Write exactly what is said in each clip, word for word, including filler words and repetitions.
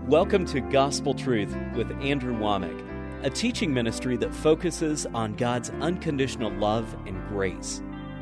Welcome to Gospel Truth with Andrew Womack, a teaching ministry that focuses on God's unconditional love and grace.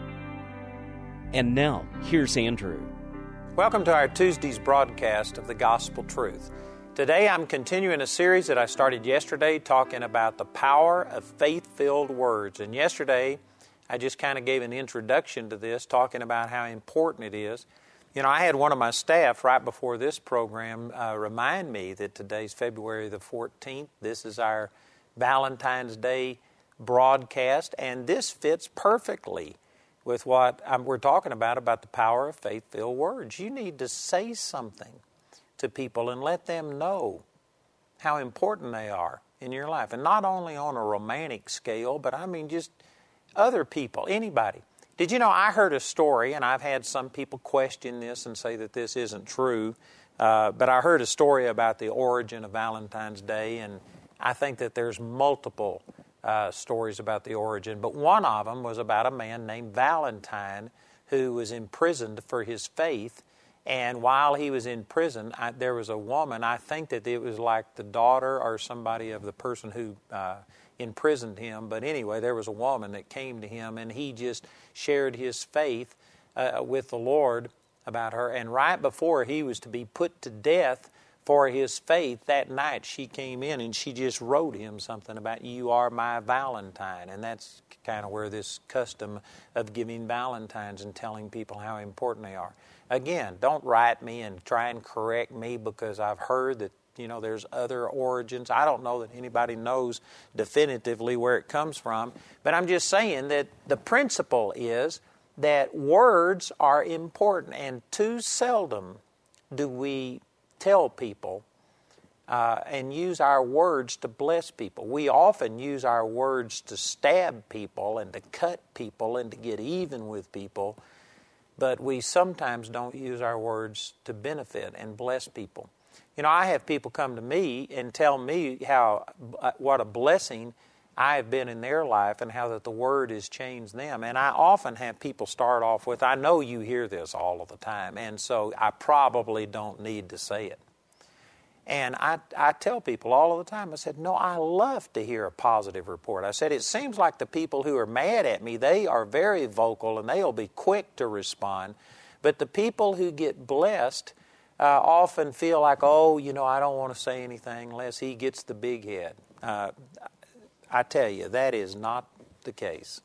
And now, here's Andrew. Welcome to our Tuesday's broadcast of the Gospel Truth. Today I'm continuing a series that I started yesterday talking about the power of faith-filled words. And yesterday I just kind of gave an introduction to this, talking about how important it is. You know, I had one of my staff right before this program uh, remind me that today's February the fourteenth. This is our Valentine's Day broadcast, and this fits perfectly with what um, we're talking about, about the power of faith-filled words. You need to say something to people and let them know how important they are in your life. And not only on a romantic scale, but I mean just other people, anybody. Did you know, I heard a story, and I've had some people question this and say that this isn't true, uh, but I heard a story about the origin of Valentine's Day, and I think that there's multiple uh, stories about the origin, but one of them was about a man named Valentine who was imprisoned for his faith, and while he was in prison, I, there was a woman, I think that it was like the daughter or somebody of the person who uh, imprisoned him, but anyway, there was a woman that came to him, and he just shared his faith uh, with the Lord about her, and right before he was to be put to death for his faith, that night she came in and she just wrote him something about, "You are my Valentine," and that's kind of where this custom of giving Valentines and telling people how important they are. Again, don't write me and try and correct me because I've heard that, you know, there's other origins. I don't know that anybody knows definitively where it comes from, but I'm just saying that the principle is that words are important, and too seldom do we tell people uh, and use our words to bless people. We often use our words to stab people and to cut people and to get even with people, but we sometimes don't use our words to benefit and bless people. You know, I have people come to me and tell me how, what a blessing I have been in their life and how that the Word has changed them. And I often have people start off with, "I know you hear this all of the time, and so I probably don't need to say it." And I, I tell people all of the time, I said, no, I love to hear a positive report. I said, it seems like the people who are mad at me, they are very vocal and they'll be quick to respond. But the people who get blessed Uh, often feel like, oh, you know, I don't want to say anything unless he gets the big head. Uh, I tell you, that is not the case.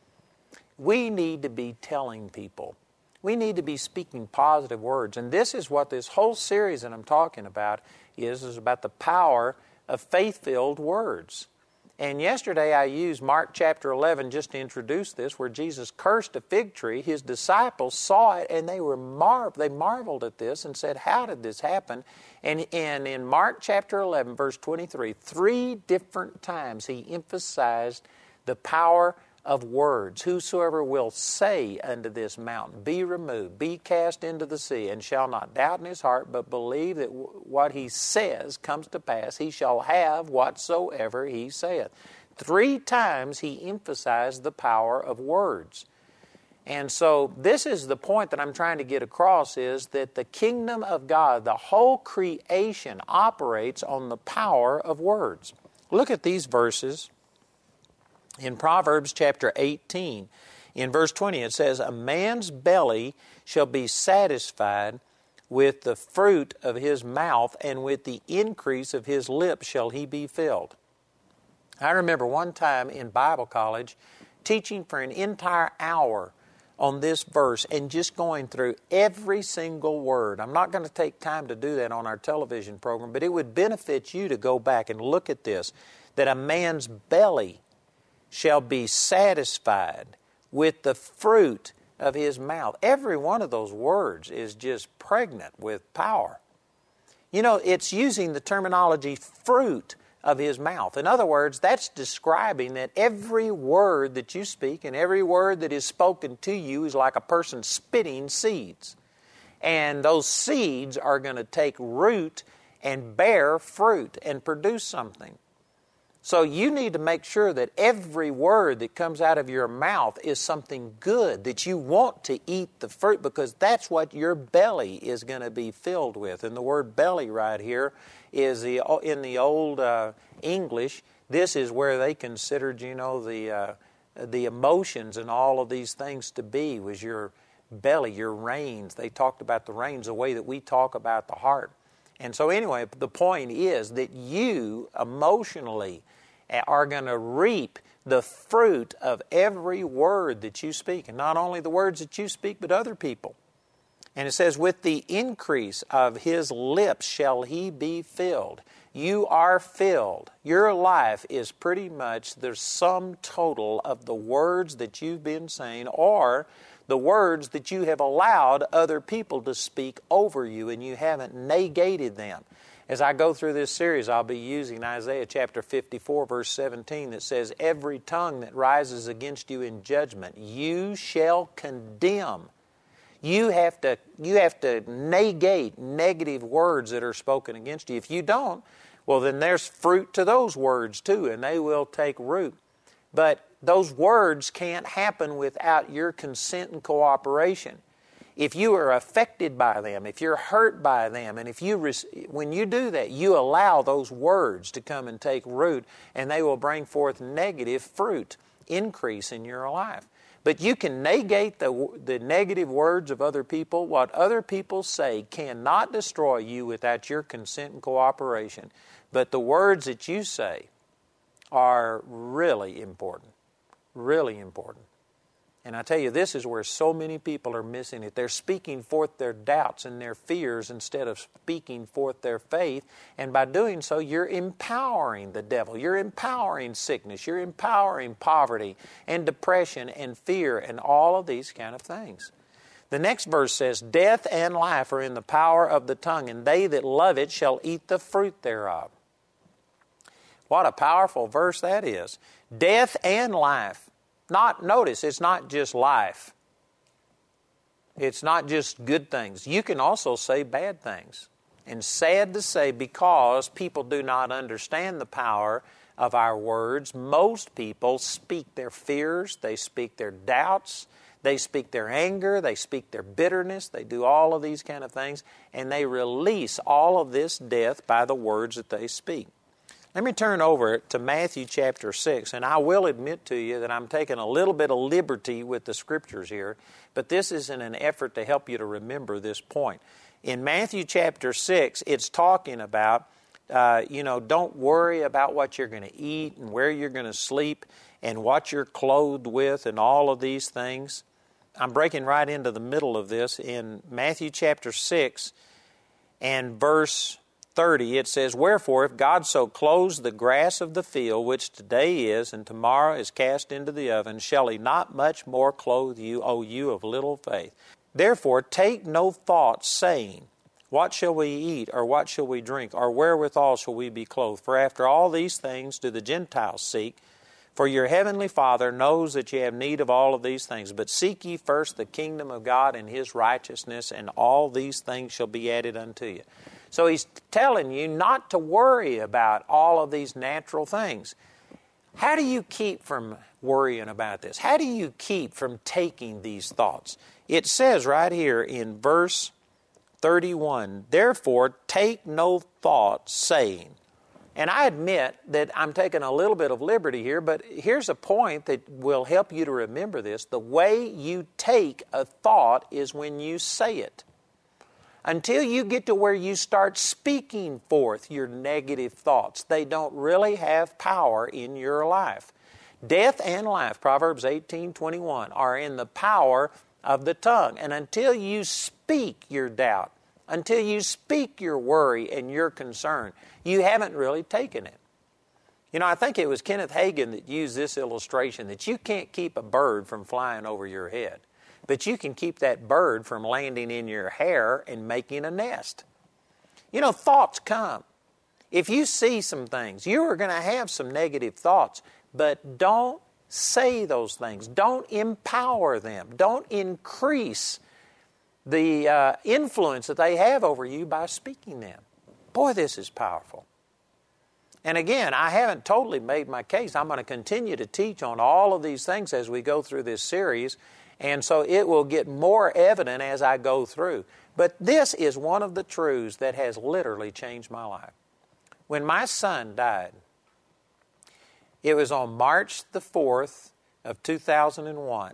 We need to be telling people. We need to be speaking positive words. And this is what this whole series that I'm talking about is, is about the power of faith-filled words. And yesterday I used Mark chapter eleven just to introduce this, where Jesus cursed a fig tree. His disciples saw it and they were mar- they marveled at this and said, how did this happen? And, and in Mark chapter eleven, verse twenty-three, three different times he emphasized the power of words. Whosoever will say unto this mountain, be removed, be cast into the sea, and shall not doubt in his heart, but believe that w- what he says comes to pass, he shall have whatsoever he saith. Three times he emphasized the power of words. And so this is the point that I'm trying to get across, is that the kingdom of God, the whole creation, operates on the power of words. Look at these verses. In Proverbs chapter eighteen, in verse twenty, it says, "A man's belly shall be satisfied with the fruit of his mouth, and with the increase of his lips shall he be filled." I remember one time in Bible college teaching for an entire hour on this verse and just going through every single word. I'm not going to take time to do that on our television program, but it would benefit you to go back and look at this, that a man's belly shall be satisfied with the fruit of his mouth. Every one of those words is just pregnant with power. You know, it's using the terminology fruit of his mouth. In other words, that's describing that every word that you speak and every word that is spoken to you is like a person spitting seeds. And those seeds are going to take root and bear fruit and produce something. So you need to make sure that every word that comes out of your mouth is something good, that you want to eat the fruit, because that's what your belly is going to be filled with. And the word belly right here is the in the old uh, English, this is where they considered, you know, the uh, the emotions and all of these things to be, was your belly, your reins. They talked about the reins the way that we talk about the heart. And so anyway, the point is that you emotionally are going to reap the fruit of every word that you speak. And not only the words that you speak, but other people. And it says, with the increase of his lips shall he be filled. You are filled. Your life is pretty much the sum total of the words that you've been saying, or the words that you have allowed other people to speak over you and you haven't negated them. As I go through this series, I'll be using Isaiah chapter fifty-four, verse seventeen, that says, every tongue that rises against you in judgment, you shall condemn. You have to, you have to negate negative words that are spoken against you. If you don't, well, then there's fruit to those words too, and they will take root. But those words can't happen without your consent and cooperation. If you are affected by them, if you're hurt by them, and if you, when you do that, you allow those words to come and take root, and they will bring forth negative fruit, increase in your life. But you can negate the, the negative words of other people. What other people say cannot destroy you without your consent and cooperation. But the words that you say are really important. Really important. And I tell you, this is where so many people are missing it. They're speaking forth their doubts and their fears instead of speaking forth their faith. And by doing so, you're empowering the devil. You're empowering sickness. You're empowering poverty and depression and fear and all of these kind of things. The next verse says, death and life are in the power of the tongue, and they that love it shall eat the fruit thereof. What a powerful verse that is. Death and life. Not, notice, it's not just life. It's not just good things. You can also say bad things. And sad to say, because people do not understand the power of our words, most people speak their fears, they speak their doubts, they speak their anger, they speak their bitterness, they do all of these kind of things, and they release all of this death by the words that they speak. Let me turn over to Matthew chapter six, and I will admit to you that I'm taking a little bit of liberty with the Scriptures here, but this is in an effort to help you to remember this point. In Matthew chapter six, it's talking about, uh, you know, don't worry about what you're going to eat and where you're going to sleep and what you're clothed with and all of these things. I'm breaking right into the middle of this. In Matthew chapter six and verse thirty, it says, wherefore, if God so clothes the grass of the field, which today is, and tomorrow is cast into the oven, shall he not much more clothe you, O you of little faith? Therefore, take no thought, saying, what shall we eat, or what shall we drink, or wherewithal shall we be clothed? For after all these things do the Gentiles seek. For your heavenly Father knows that ye have need of all of these things. But seek ye first the kingdom of God and his righteousness, and all these things shall be added unto you. So he's telling you not to worry about all of these natural things. How do you keep from worrying about this? How do you keep from taking these thoughts? It says right here in verse thirty-one, therefore take no thought, saying. And I admit that I'm taking a little bit of liberty here, but here's a point that will help you to remember this. The way you take a thought is when you say it. Until you get to where you start speaking forth your negative thoughts, they don't really have power in your life. Death and life, Proverbs eighteen twenty-one, are in the power of the tongue. And until you speak your doubt, until you speak your worry and your concern, you haven't really taken it. You know, I think it was Kenneth Hagin that used this illustration that you can't keep a bird from flying over your head. But you can keep that bird from landing in your hair and making a nest. You know, thoughts come. If you see some things, you are going to have some negative thoughts, but don't say those things. Don't empower them. Don't increase the uh, influence that they have over you by speaking them. Boy, this is powerful. And again, I haven't totally made my case. I'm going to continue to teach on all of these things as we go through this series, and so it will get more evident as I go through. But this is one of the truths that has literally changed my life. When my son died, it was on March the fourth of two thousand one,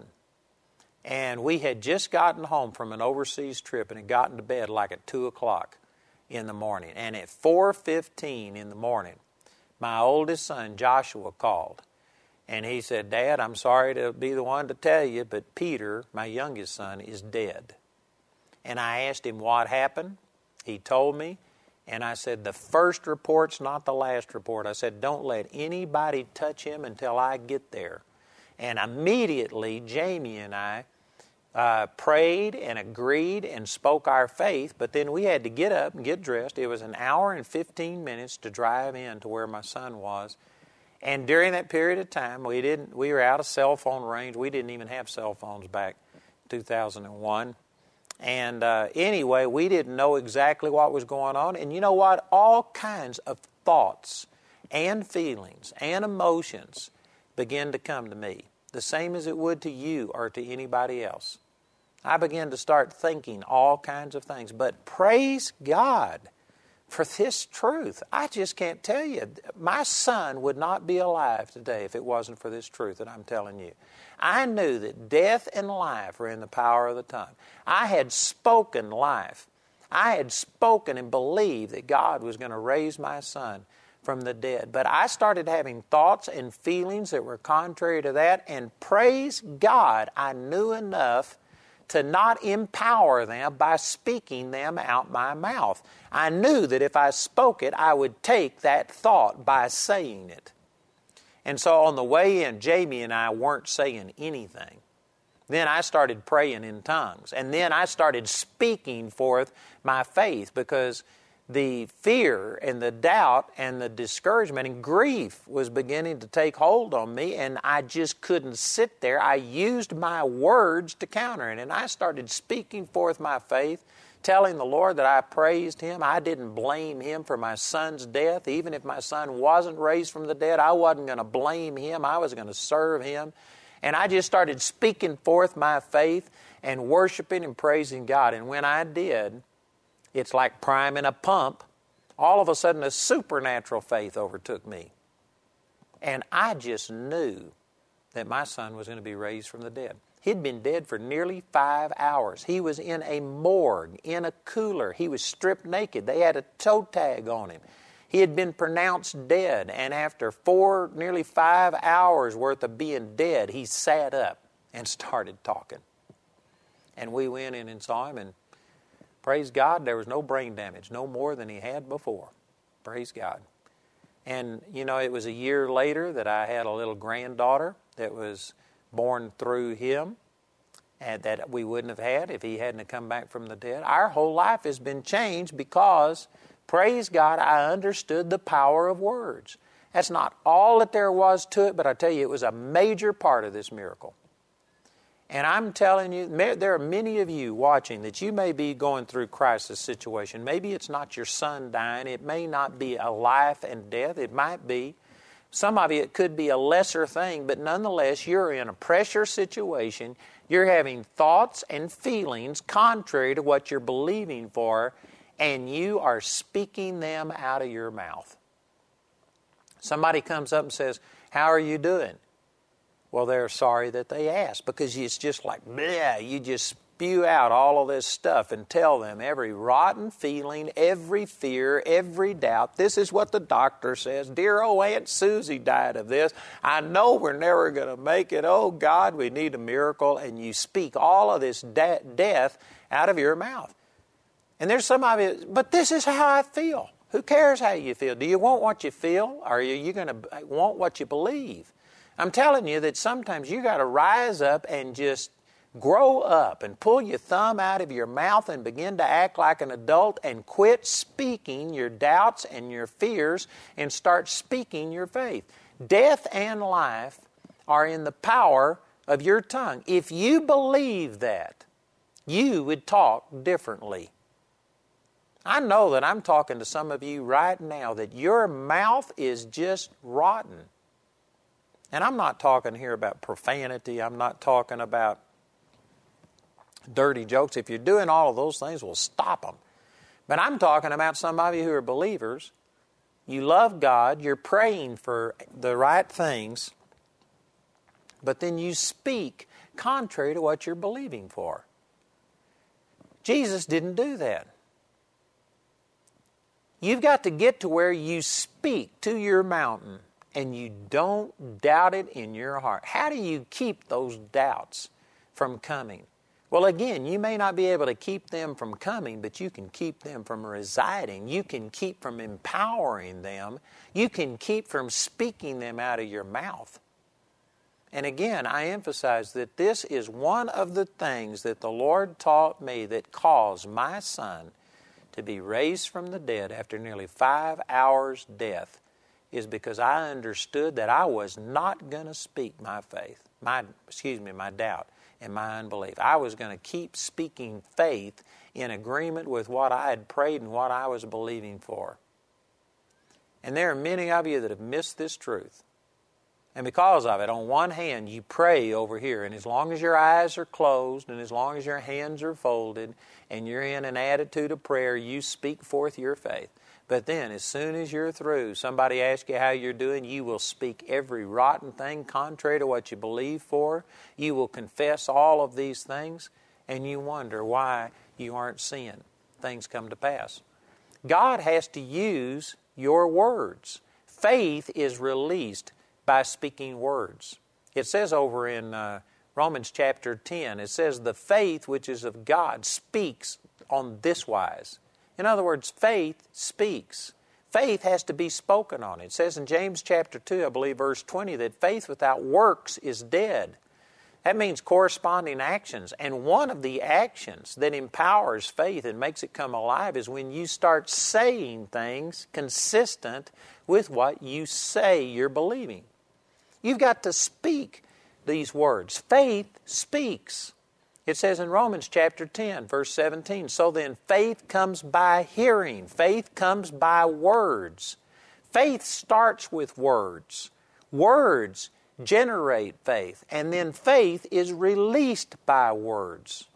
and we had just gotten home from an overseas trip and had gotten to bed like at two o'clock in the morning. And at four fifteen in the morning, my oldest son, Joshua, called. And he said, "Dad, I'm sorry to be the one to tell you, but Peter, my youngest son, is dead." And I asked him what happened. He told me. And I said, "The first report's not the last report." I said, "Don't let anybody touch him until I get there." And immediately, Jamie and I uh, prayed and agreed and spoke our faith. But then we had to get up and get dressed. It was an hour and fifteen minutes to drive in to where my son was. And during that period of time, we didn't. We were out of cell phone range. We didn't even have cell phones back in two thousand one. And uh, anyway, we didn't know exactly what was going on. And you know what? All kinds of thoughts and feelings and emotions began to come to me, the same as it would to you or to anybody else. I began to start thinking all kinds of things. But praise God for this truth. I just can't tell you. My son would not be alive today if it wasn't for this truth that I'm telling you. I knew that death and life are in the power of the tongue. I had spoken life. I had spoken and believed that God was going to raise my son from the dead. But I started having thoughts and feelings that were contrary to that, and praise God, I knew enough to not empower them by speaking them out my mouth. I knew that if I spoke it, I would take that thought by saying it. And so on the way in, Jamie and I weren't saying anything. Then I started praying in tongues. And then I started speaking forth my faith, because the fear and the doubt and the discouragement and grief was beginning to take hold on me, and I just couldn't sit there. I used my words to counter it, and I started speaking forth my faith, telling the Lord that I praised Him. I didn't blame Him for my son's death. Even if my son wasn't raised from the dead, I wasn't going to blame Him. I was going to serve Him. And I just started speaking forth my faith and worshiping and praising God. And when I did, it's like priming a pump. All of a sudden, a supernatural faith overtook me. And I just knew that my son was going to be raised from the dead. He'd been dead for nearly five hours. He was in a morgue, in a cooler. He was stripped naked. They had a toe tag on him. He had been pronounced dead, and after four, nearly five hours worth of being dead, he sat up and started talking. And we went in and saw him, and praise God, there was no brain damage, no more than he had before. Praise God. And, you know, it was a year later that I had a little granddaughter that was born through him, and that we wouldn't have had if he hadn't come back from the dead. Our whole life has been changed because, praise God, I understood the power of words. That's not all that there was to it, but I tell you, it was a major part of this miracle. And I'm telling you, there are many of you watching that you may be going through crisis situation. Maybe it's not your son dying. It may not be a life and death. It might be. Some of you, it could be a lesser thing, but nonetheless, you're in a pressure situation. You're having thoughts and feelings contrary to what you're believing for, and you are speaking them out of your mouth. Somebody comes up and says, "How are you doing?" Well, they're sorry that they asked, because it's just like, bleh, you just spew out all of this stuff and tell them every rotten feeling, every fear, every doubt. This is what the doctor says. Dear old Aunt Susie died of this. I know we're never going to make it. Oh, God, we need a miracle. And you speak all of this de- death out of your mouth. And there's some of you, but this is how I feel. Who cares how you feel? Do you want what you feel, or are you going to want what you believe? I'm telling you that sometimes you got to rise up and just grow up and pull your thumb out of your mouth and begin to act like an adult and quit speaking your doubts and your fears and start speaking your faith. Death and life are in the power of your tongue. If you believe that, you would talk differently. I know that I'm talking to some of you right now that your mouth is just rotten. And I'm not talking here about profanity. I'm not talking about dirty jokes. If you're doing all of those things, we'll stop them. But I'm talking about some of you who are believers. You love God. You're praying for the right things. But then you speak contrary to what you're believing for. Jesus didn't do that. You've got to get to where you speak to your mountain and you don't doubt it in your heart. How do you keep those doubts from coming? Well, again, you may not be able to keep them from coming, but you can keep them from residing. You can keep from empowering them. You can keep from speaking them out of your mouth. And again, I emphasize that this is one of the things that the Lord taught me that caused my son to be raised from the dead after nearly five hours' death, is because I understood that I was not going to speak my faith, my excuse me, my doubt and my unbelief. I was going to keep speaking faith in agreement with what I had prayed and what I was believing for. And there are many of you that have missed this truth. And because of it, on one hand, you pray over here, and as long as your eyes are closed and as long as your hands are folded and you're in an attitude of prayer, you speak forth your faith. But then, as soon as you're through, somebody asks you how you're doing, you will speak every rotten thing contrary to what you believe for. You will confess all of these things, and you wonder why you aren't seeing things come to pass. God has to use your words. Faith is released by speaking words. It says over in uh, Romans chapter ten, it says, the faith which is of God speaks on this wise. In other words, faith speaks. Faith has to be spoken on. It says in James chapter two, I believe verse twenty, that faith without works is dead. That means corresponding actions. And one of the actions that empowers faith and makes it come alive is when you start saying things consistent with what you say you're believing. You've got to speak these words. Faith speaks. It says in Romans chapter ten, verse seventeen, so then faith comes by hearing. Faith comes by words. Faith starts with words. Words generate faith, and then faith is released by words.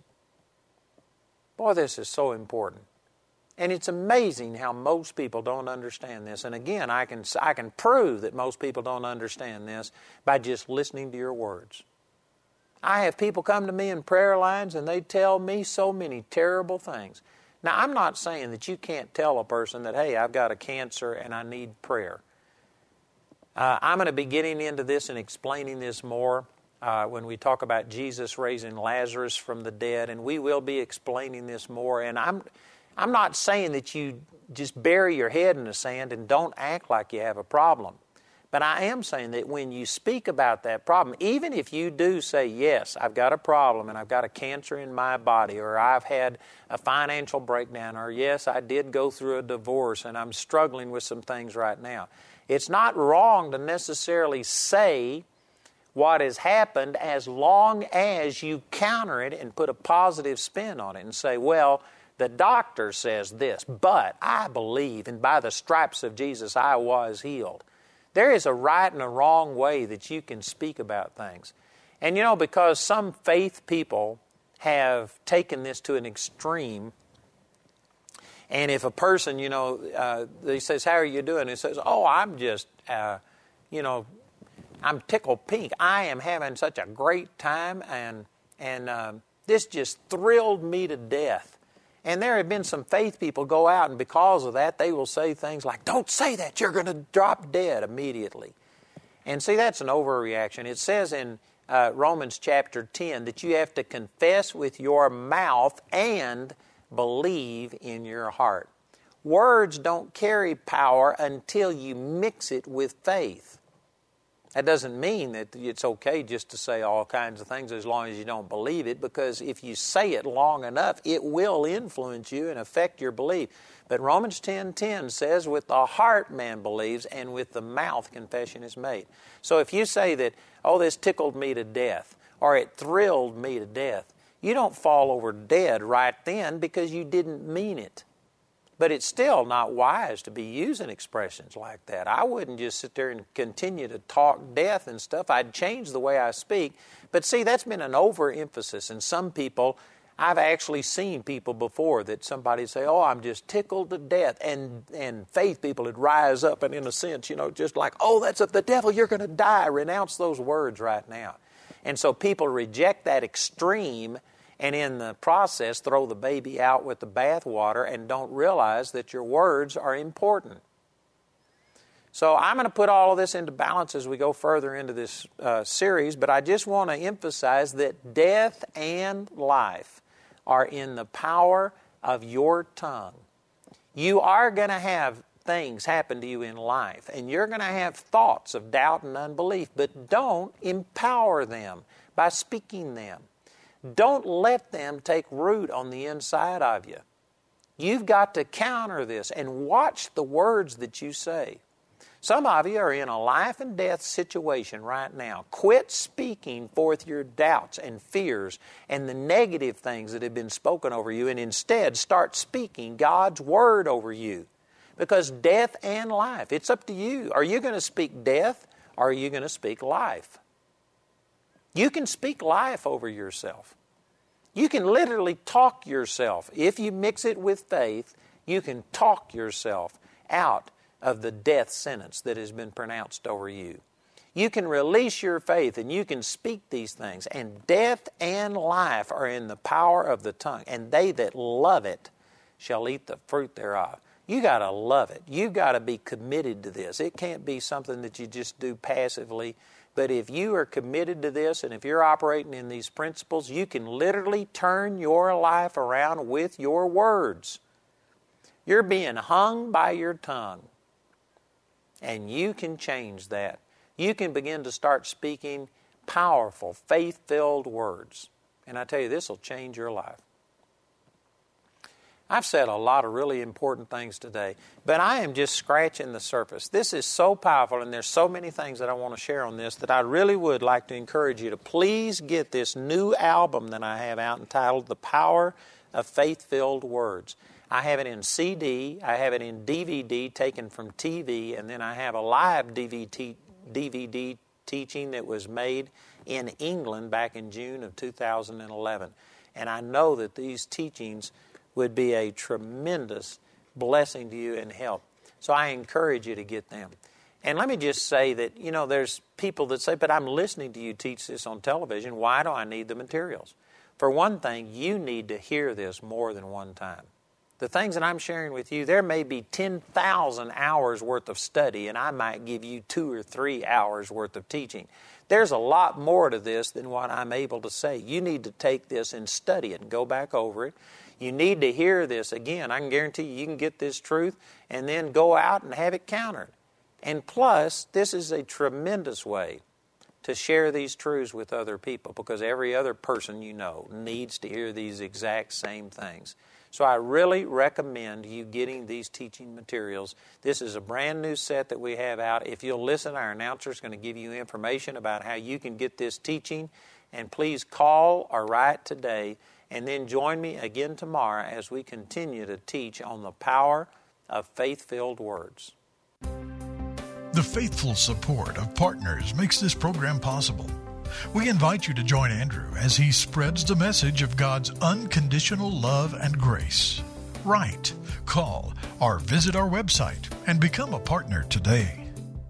Boy, this is so important. And it's amazing how most people don't understand this. And again, I can I can prove that most people don't understand this by just listening to your words. I have people come to me in prayer lines and they tell me so many terrible things. Now, I'm not saying that you can't tell a person that, hey, I've got a cancer and I need prayer. Uh, I'm going to be getting into this and explaining this more uh, when we talk about Jesus raising Lazarus from the dead, and we will be explaining this more. And I'm I'm not saying that you just bury your head in the sand and don't act like you have a problem. But I am saying that when you speak about that problem, even if you do say, yes, I've got a problem and I've got a cancer in my body, or I've had a financial breakdown, or yes, I did go through a divorce and I'm struggling with some things right now. It's not wrong to necessarily say what has happened as long as you counter it and put a positive spin on it and say, well, the doctor says this, but I believe, and by the stripes of Jesus I was healed. There is a right and a wrong way that you can speak about things. And you know, because some faith people have taken this to an extreme, and if a person, you know, uh, he says, how are you doing? He says, oh, I'm just, uh, you know, I'm tickled pink. I am having such a great time, and, and uh, this just thrilled me to death. And there have been some faith people go out, and because of that, they will say things like, don't say that, you're going to drop dead immediately. And see, that's an overreaction. It says in uh, Romans chapter ten that you have to confess with your mouth and believe in your heart. Words don't carry power until you mix it with faith. That doesn't mean that it's okay just to say all kinds of things as long as you don't believe it, because if you say it long enough, it will influence you and affect your belief. But Romans ten ten says, with the heart man believes, and with the mouth confession is made. So if you say that, oh, this tickled me to death, or it thrilled me to death, you don't fall over dead right then because you didn't mean it. But it's still not wise to be using expressions like that. I wouldn't just sit there and continue to talk death and stuff. I'd change the way I speak. But see, that's been an overemphasis. And some people, I've actually seen people before that somebody say, oh, I'm just tickled to death. And and faith people would rise up and in a sense, you know, just like, oh, that's of the devil, you're going to die. Renounce those words right now. And so people reject that extreme and in the process throw the baby out with the bathwater and don't realize that your words are important. So I'm going to put all of this into balance as we go further into this uh, series, but I just want to emphasize that death and life are in the power of your tongue. You are going to have things happen to you in life, and you're going to have thoughts of doubt and unbelief, but don't empower them by speaking them. Don't let them take root on the inside of you. You've got to counter this and watch the words that you say. Some of you are in a life and death situation right now. Quit speaking forth your doubts and fears and the negative things that have been spoken over you, and instead start speaking God's Word over you. Because death and life, it's up to you. Are you going to speak death or are you going to speak life? You can speak life over yourself. You can literally talk yourself. If you mix it with faith, you can talk yourself out of the death sentence that has been pronounced over you. You can release your faith and you can speak these things. And death and life are in the power of the tongue. And they that love it shall eat the fruit thereof. You got to love it. You got to be committed to this. It can't be something that you just do passively. But if you are committed to this and if you're operating in these principles, you can literally turn your life around with your words. You're being hung by your tongue. And you can change that. You can begin to start speaking powerful, faith-filled words. And I tell you, this will change your life. I've said a lot of really important things today, but I am just scratching the surface. This is so powerful, and there's so many things that I want to share on this that I really would like to encourage you to please get this new album that I have out entitled The Power of Faith-Filled Words. I have it in C D, I have it in D V D taken from T V, and then I have a live D V D, D V D teaching that was made in England back in June of two thousand eleven. And I know that these teachings would be a tremendous blessing to you and help. So I encourage you to get them. And let me just say that, you know, there's people that say, but I'm listening to you teach this on television. Why do I need the materials? For one thing, you need to hear this more than one time. The things that I'm sharing with you, there may be ten thousand hours worth of study, and I might give you two or three hours worth of teaching. There's a lot more to this than what I'm able to say. You need to take this and study it and go back over it. You need to hear this again. I can guarantee you, you can get this truth and then go out and have it countered. And plus, this is a tremendous way to share these truths with other people, because every other person you know needs to hear these exact same things. So I really recommend you getting these teaching materials. This is a brand new set that we have out. If you'll listen, our announcer is going to give you information about how you can get this teaching. And please call or write today, and then join me again tomorrow as we continue to teach on the power of faith-filled words. The faithful support of partners makes this program possible. We invite you to join Andrew as he spreads the message of God's unconditional love and grace. Write, call, or visit our website and become a partner today.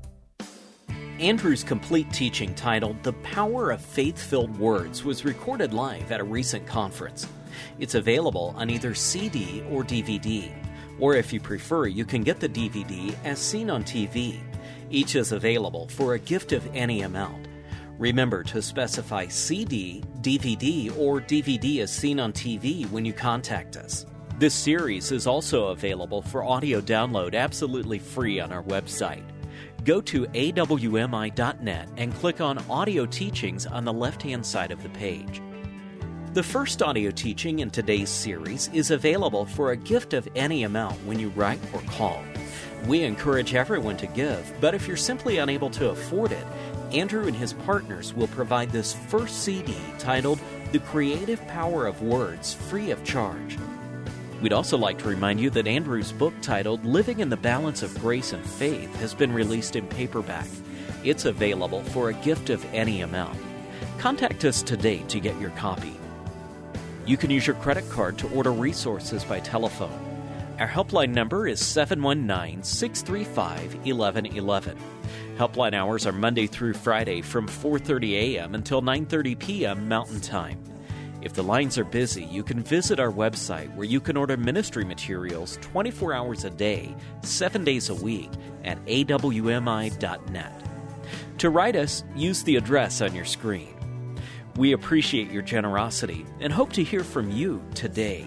Andrew's complete teaching titled The Power of Faith-Filled Words was recorded live at a recent conference. It's available on either C D or D V D. Or if you prefer, you can get the D V D as seen on T V. Each is available for a gift of any amount. Remember to specify C D, D V D, or D V D as seen on T V when you contact us. This series is also available for audio download absolutely free on our website. Go to A W M I dot net and click on Audio Teachings on the left-hand side of the page. The first audio teaching in today's series is available for a gift of any amount when you write or call. We encourage everyone to give, but if you're simply unable to afford it, Andrew and his partners will provide this first C D titled The Creative Power of Words free of charge. We'd also like to remind you that Andrew's book titled Living in the Balance of Grace and Faith has been released in paperback. It's available for a gift of any amount. Contact us today to get your copy. You can use your credit card to order resources by telephone. Our helpline number is seven one nine, six three five, one one one one. Helpline hours are Monday through Friday from four thirty a.m. until nine thirty p.m. Mountain Time. If the lines are busy, you can visit our website where you can order ministry materials twenty-four hours a day, seven days a week at a w m i dot net. To write us, use the address on your screen. We appreciate your generosity and hope to hear from you today.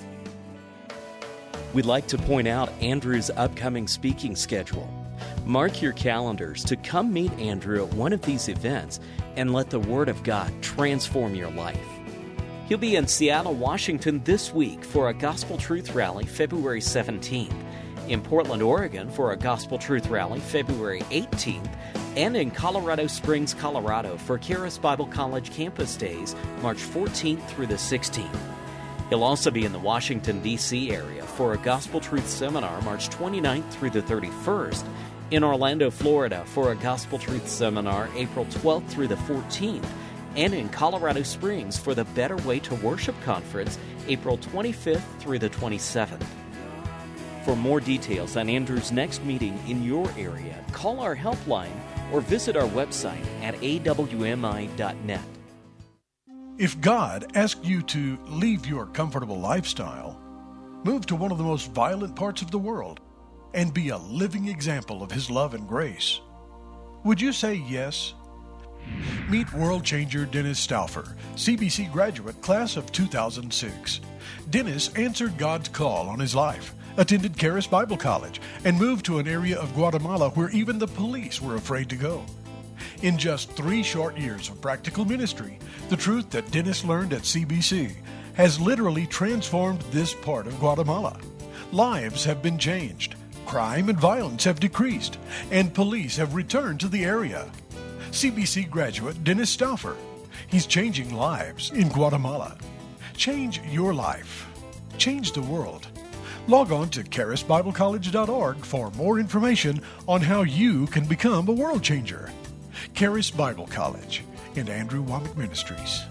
We'd like to point out Andrew's upcoming speaking schedule. Mark your calendars to come meet Andrew at one of these events and let the Word of God transform your life. He'll be in Seattle, Washington this week for a Gospel Truth Rally February seventeenth, in Portland, Oregon for a Gospel Truth Rally February eighteenth, and in Colorado Springs, Colorado for Charis Bible College Campus Days March fourteenth through the sixteenth. He'll also be in the Washington, D C area for a Gospel Truth Seminar March twenty-ninth through the thirty-first, in Orlando, Florida for a Gospel Truth Seminar April twelfth through the fourteenth, and in Colorado Springs for the Better Way to Worship Conference April twenty-fifth through the twenty-seventh. For more details on Andrew's next meeting in your area, call our helpline or visit our website at a w m i dot net. If God asked you to leave your comfortable lifestyle, move to one of the most violent parts of the world, and be a living example of His love and grace, would you say yes? Meet world changer Dennis Stauffer, C B C graduate, class of two thousand six. Dennis answered God's call on his life, attended Charis Bible College, and moved to an area of Guatemala where even the police were afraid to go. In just three short years of practical ministry, the truth that Dennis learned at C B C has literally transformed this part of Guatemala. Lives have been changed, crime and violence have decreased, and police have returned to the area. C B C graduate Dennis Stauffer. He's changing lives in Guatemala. Change your life. Change the world. Log on to charis bible college dot org for more information on how you can become a world changer. Charis Bible College and Andrew Wommack Ministries.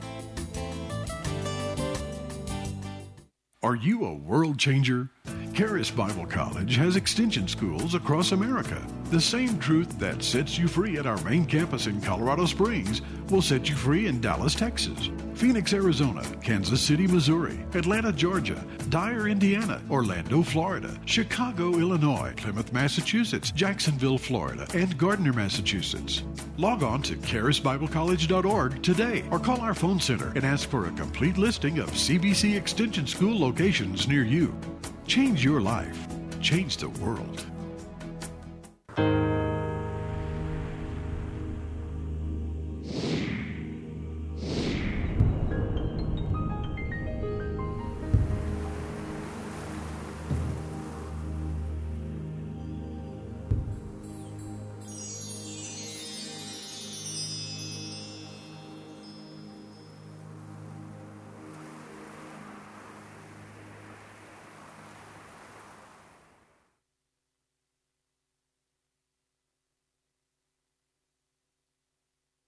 Are you a world changer? Charis Bible College has extension schools across America. The same truth that sets you free at our main campus in Colorado Springs will set you free in Dallas, Texas, Phoenix, Arizona, Kansas City, Missouri, Atlanta, Georgia, Dyer, Indiana, Orlando, Florida, Chicago, Illinois, Plymouth, Massachusetts, Jacksonville, Florida, and Gardner, Massachusetts. Log on to charis bible college dot org today or call our phone center and ask for a complete listing of C B C Extension School locations near you. Change your life. Change the world.